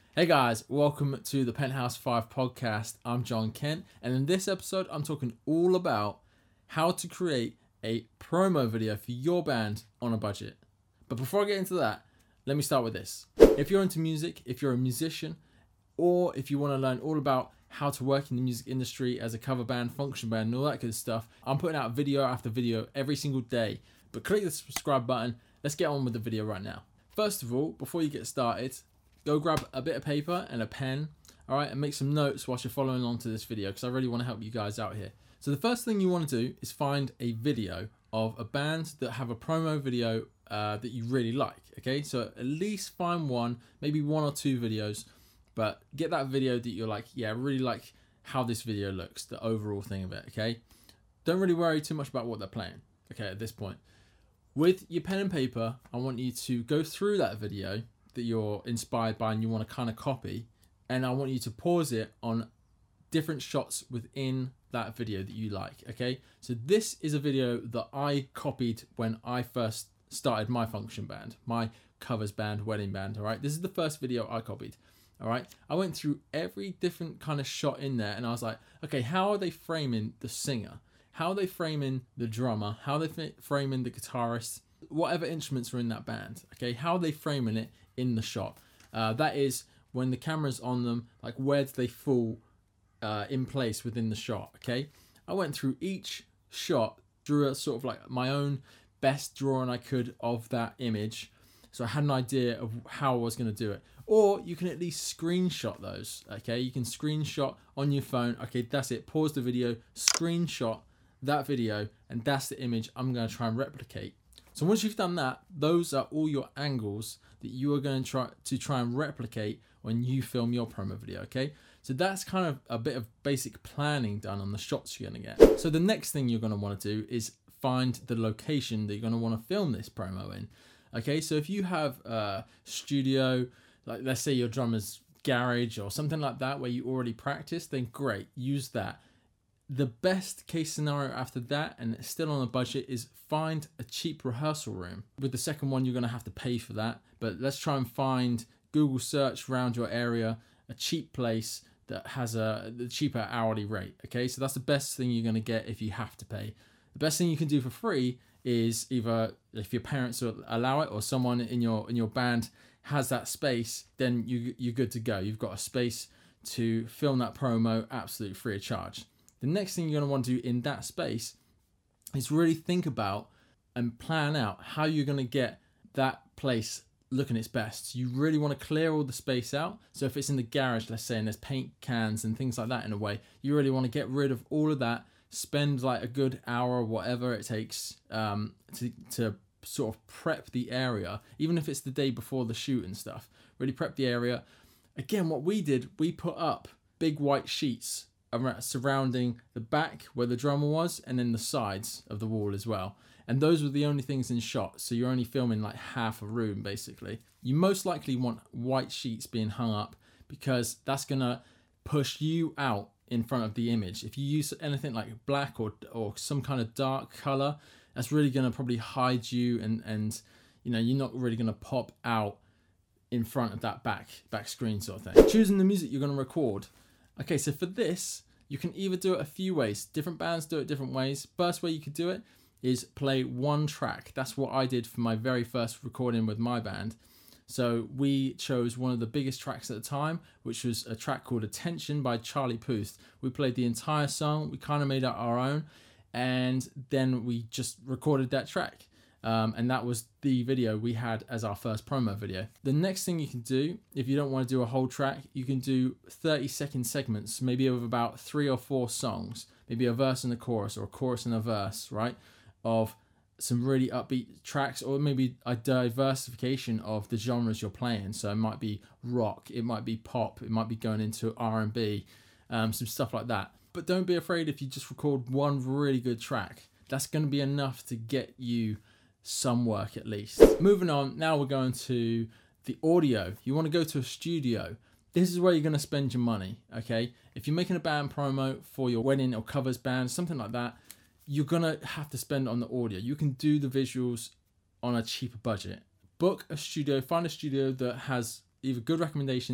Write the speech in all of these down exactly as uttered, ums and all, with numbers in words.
Hey guys, welcome to the Penthouse five podcast. I'm John Kent, and in this episode, I'm talking all about how to create a promo video for your band on a budget. But before I get into that, let me start with this. If you're into music, if you're a musician, or if you want to learn all about how to work in the music industry as a cover band, function band, and all that good stuff, I'm putting out video after video every single day. But click the subscribe button. Let's get on with the video right now. First of all, before you get started, go grab a bit of paper and a pen, all right, and make some notes whilst you're following along to this video because I really want to help you guys out here. So the first thing you want to do is find a video of a band that have a promo video uh, that you really like, okay? So at least find one, maybe one or two videos, but get that video that you're like, yeah, I really like how this video looks, the overall thing of it, okay? Don't really worry too much about what they're playing, okay, at this point. With your pen and paper, I want you to go through that video that you're inspired by and you want to kind of copy, and I want you to pause it on different shots within that video that you like, okay? So this is a video that I copied when I first started my function band, my covers band, wedding band, all right? This is the first video I copied, all right? I went through every different kind of shot in there and I was like, okay, how are they framing the singer? How are they framing the drummer? How are they framing the guitarist? Whatever instruments are in that band, okay? How are they framing it in the shot? Uh, that is, when the camera's on them, like where do they fall uh, in place within the shot, okay? I went through each shot, drew a sort of like my own best drawing I could of that image, so I had an idea of how I was going to do it. Or you can at least screenshot those, okay? You can screenshot on your phone, okay, that's it, pause the video, screenshot that video, and that's the image I'm going to try and replicate. So once you've done that, those are all your angles that you are going to try to try and replicate when you film your promo video, okay? So that's kind of a bit of basic planning done on the shots you're going to get. So the next thing you're going to want to do is find the location that you're going to want to film this promo in, okay? So if you have a studio, like let's say your drummer's garage or something like that where you already practice, then great, use that. The best case scenario after that, and it's still on a budget, is find a cheap rehearsal room. With the second one, you're going to have to pay for that. But let's try and find, Google search around your area, a cheap place that has a the cheaper hourly rate. Okay, so that's the best thing you're going to get if you have to pay. The best thing you can do for free is either if your parents will allow it or someone in your in your band has that space, then you, you're good to go. You've got a space to film that promo absolutely free of charge. The next thing you're going to want to do in that space is really think about and plan out how you're going to get that place looking its best. You really want to clear all the space out. So if it's in the garage, let's say, and there's paint cans and things like that in a way, you really want to get rid of all of that, spend like a good hour or whatever it takes um, to, to sort of prep the area, even if it's the day before the shoot and stuff. Really prep the area. Again, what we did, we put up big white sheets surrounding the back where the drummer was and then the sides of the wall as well, and those were the only things in shot, so you're only filming like half a room basically. You most likely want white sheets being hung up because that's gonna push you out in front of the image. If you use anything like black or or some kind of dark color, that's really gonna probably hide you, and and you know, you're not really gonna pop out in front of that back back screen sort of thing. Choosing the music you're gonna record. Okay, so for this, you can either do it a few ways. Different bands do it different ways. First way you could do it is play one track. That's what I did for my very first recording with my band. So we chose one of the biggest tracks at the time, which was a track called Attention by Charlie Puth. We played the entire song. We kind of made it our own. And then we just recorded that track. Um, and that was the video we had as our first promo video. The next thing you can do, if you don't want to do a whole track, you can do thirty second segments, maybe of about three or four songs, maybe a verse and a chorus or a chorus and a verse, right? Of some really upbeat tracks, or maybe a diversification of the genres you're playing. So it might be rock, it might be pop, it might be going into R and B, um, some stuff like that. But don't be afraid if you just record one really good track. That's going to be enough to get you some work at least. Moving on, now we're going to the audio. You want to go to a studio. This is where you're going to spend your money, okay? If you're making a band promo for your wedding or covers band, something like that, you're going to have to spend on the audio. You can do the visuals on a cheaper budget. Book a studio, find a studio that has either good recommendations,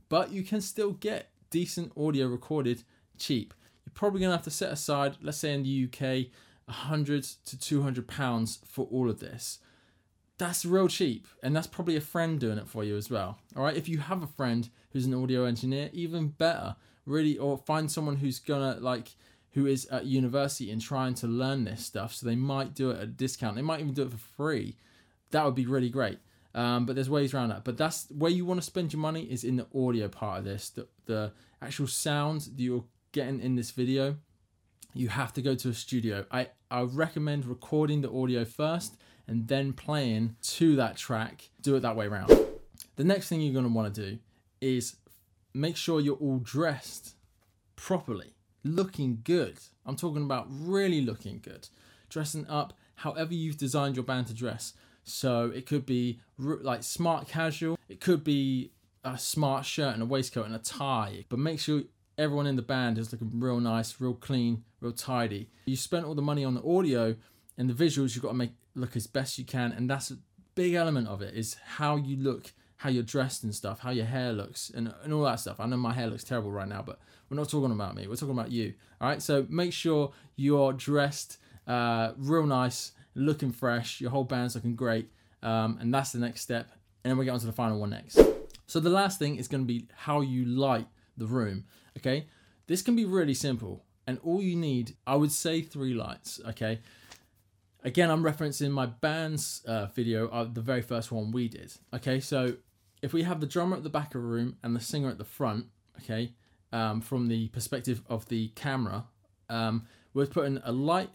but you can still get decent audio recorded cheap. You're probably going to have to set aside, let's say in the U K, one hundred to two hundred pounds for all of this. That's real cheap, and that's probably a friend doing it for you as well. All right, if you have a friend who's an audio engineer, even better, really, or find someone who's gonna like, who is at university and trying to learn this stuff, so they might do it at a discount. They might even do it for free. That would be really great. Um, but there's ways around that. But that's where you want to spend your money, is in the audio part of this, the, the actual sound that you're getting in this video. You have to go to a studio. I, I recommend recording the audio first and then playing to that track. Do it that way around. The next thing you're going to want to do is make sure you're all dressed properly, looking good. I'm talking about really looking good. Dressing up however you've designed your band to dress. So it could be like smart casual. It could be a smart shirt and a waistcoat and a tie. But make sure everyone in the band is looking real nice, real clean, real tidy. You spent all the money on the audio and the visuals. You've got to make look as best you can, and that's a big element of it, is how you look, how you're dressed and stuff, how your hair looks, and, and all that stuff. I know my hair looks terrible right now, but we're not talking about me. We're talking about you. All right, so make sure you're dressed uh, real nice, looking fresh. Your whole band's looking great, um, and that's the next step. And then we get on to the final one next. So the last thing is going to be how you light the room. Okay, this can be really simple, and all you need, I would say, three lights. Okay. Again, I'm referencing my band's uh, video, uh, the very first one we did. Okay, so if we have the drummer at the back of the room and the singer at the front, okay, um, from the perspective of the camera, um, we're putting a light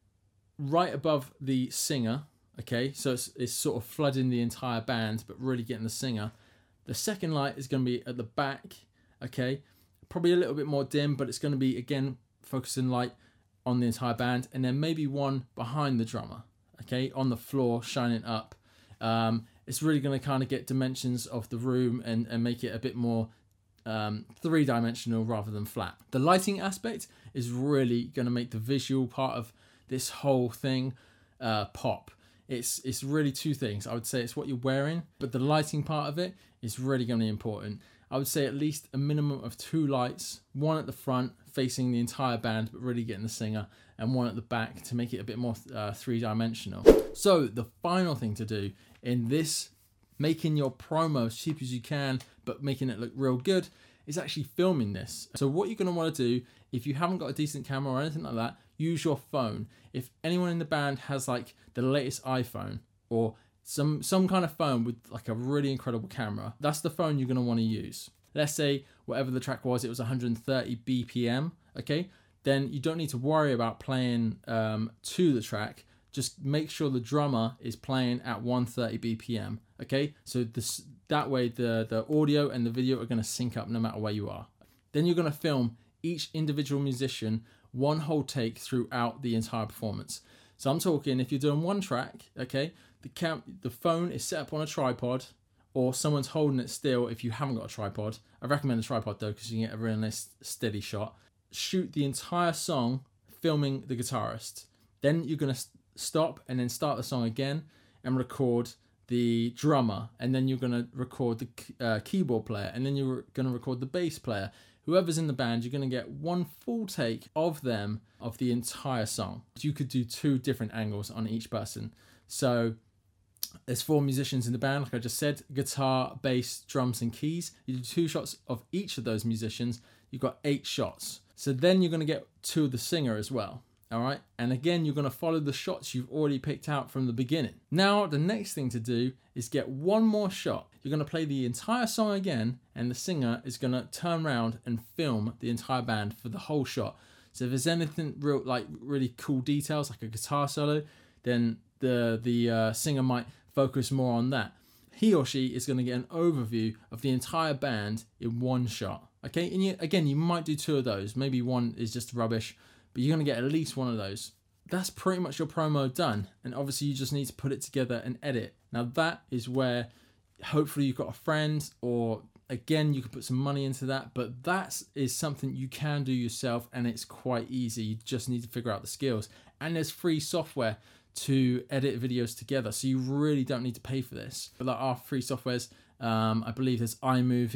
right above the singer, okay, so it's, it's sort of flooding the entire band, but really getting the singer. The second light is going to be at the back, okay, probably a little bit more dim, but it's going to be, again, focusing light on the entire band, and then maybe one behind the drummer, okay, on the floor, shining up. Um, it's really going to kind of get dimensions of the room and, and make it a bit more um, three-dimensional rather than flat. The lighting aspect is really going to make the visual part of this whole thing uh, pop. It's it's really two things. I would say it's what you're wearing, but the lighting part of it is really going to be important. I would say at least a minimum of two lights, one at the front facing the entire band but really getting the singer, and one at the back to make it a bit more uh, three-dimensional. So the final thing to do in this, making your promo as cheap as you can but making it look real good, is actually filming this. So what you're going to want to do, if you haven't got a decent camera or anything like that, use your phone. If anyone in the band has like the latest iPhone or some some kind of phone with like a really incredible camera, that's the phone you're going to want to use. Let's say whatever the track was, it was one hundred thirty B P M, okay? Then you don't need to worry about playing um, to the track. Just make sure the drummer is playing at one hundred thirty B P M, okay? So this, that way the, the audio and the video are going to sync up no matter where you are. Then you're going to film each individual musician one whole take throughout the entire performance. So I'm talking, if you're doing one track, okay, the cam the phone is set up on a tripod, or someone's holding it still if you haven't got a tripod. I recommend a tripod though, because you can get a really nice steady shot. Shoot the entire song filming the guitarist. Then you're going to stop and then start the song again and record the drummer, and then you're going to record the uh, keyboard player, and then you're going to record the bass player. Whoever's in the band, you're going to get one full take of them, of the entire song. You could do two different angles on each person. So there's four musicians in the band, like I just said, guitar, bass, drums, and keys. You do two shots of each of those musicians. You've got eight shots. So then you're going to get to the singer as well. All right. And again, you're going to follow the shots you've already picked out from the beginning. Now, the next thing to do is get one more shot. You're going to play the entire song again, and the singer is going to turn around and film the entire band for the whole shot. So if there's anything real, like really cool details, like a guitar solo, then the, the uh, singer might focus more on that. He or she is going to get an overview of the entire band in one shot. Okay. And you, again, you might do two of those. Maybe one is just rubbish, but you're going to get at least one of those. That's pretty much your promo done. And obviously you just need to put it together and edit. Now that is where hopefully you've got a friend, or again, you could put some money into that, but that is something you can do yourself, and it's quite easy. You just need to figure out the skills. And there's free software to edit videos together, so you really don't need to pay for this. But there are free softwares. Um, I believe there's iMovie,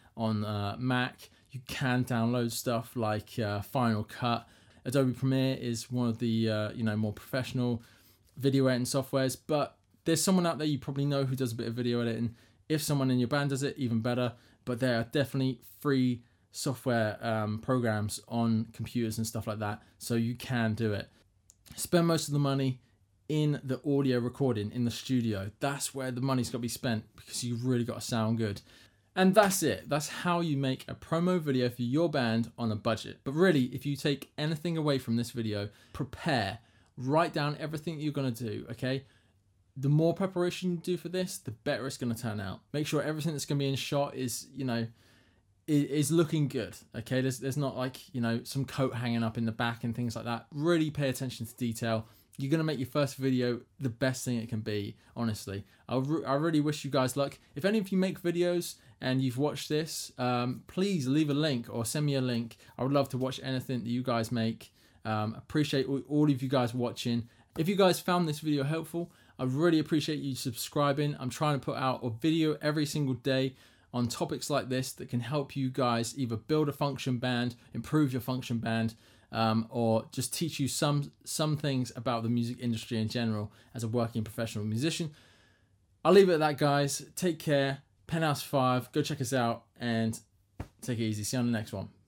on uh, Mac. You can download stuff like uh, Final Cut. Adobe Premiere is one of the uh, you know more professional video editing softwares, but there's someone out there you probably know who does a bit of video editing. If someone in your band does it, even better. But there are definitely free software um, programs on computers and stuff like that, so you can do it. Spend most of the money in the audio recording in the studio. That's where the money's got to be spent, because you've really got to sound good. And that's it. That's how you make a promo video for your band on a budget. But really, if you take anything away from this video, prepare. Write down everything you're going to do, okay? The more preparation you do for this, the better it's going to turn out. Make sure everything that's going to be in shot is, you know, is looking good, okay? There's, there's not like, you know, some coat hanging up in the back and things like that. Really pay attention to detail. You're going to make your first video the best thing it can be, honestly. I, re- I really wish you guys luck. If any of you make videos and you've watched this, um, please leave a link or send me a link. I would love to watch anything that you guys make. Um, appreciate all, all of you guys watching. If you guys found this video helpful, I really appreciate you subscribing. I'm trying to put out a video every single day on topics like this that can help you guys either build a function band, improve your function band, um, or just teach you some some things about the music industry in general as a working professional musician. I'll leave it at that, guys. Take care. Penthouse five. Go check us out and take it easy. See you on the next one.